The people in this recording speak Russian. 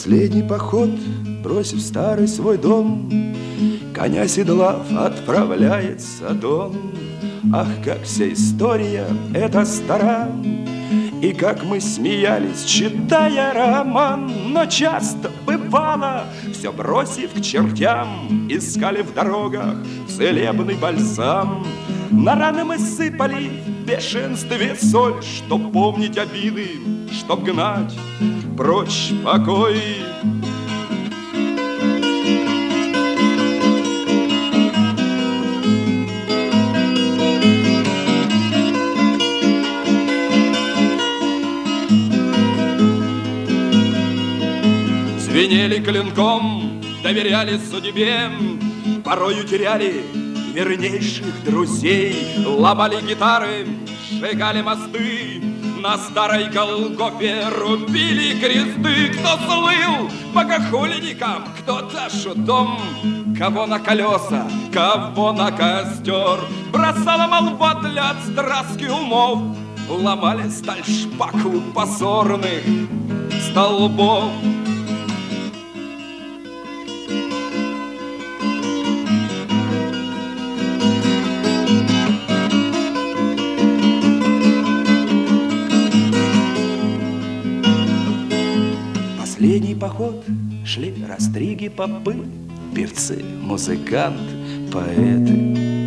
Последний поход, бросив старый свой дом, коня седлав, отправляется Дон. Ах, как вся история эта стара, и как мы смеялись, читая роман. Но часто бывало, все бросив к чертям, искали в дорогах целебный бальзам. На раны мы сыпали в бешенстве соль, чтоб помнить обиды, чтоб гнать прочь покой. Звенели клинком, доверяли судьбе, порою теряли вернейших друзей. Ломали гитары, сжигали мосты, на старой Голгофе рубили кресты. Кто слыл богохульником, кто-то шутом, кого на колеса, кого на костер. Бросала молва для страстки умов, ломали сталь шпаг у позорных столбов. Последний поход шли растриги, попы, певцы, музыканты, поэты.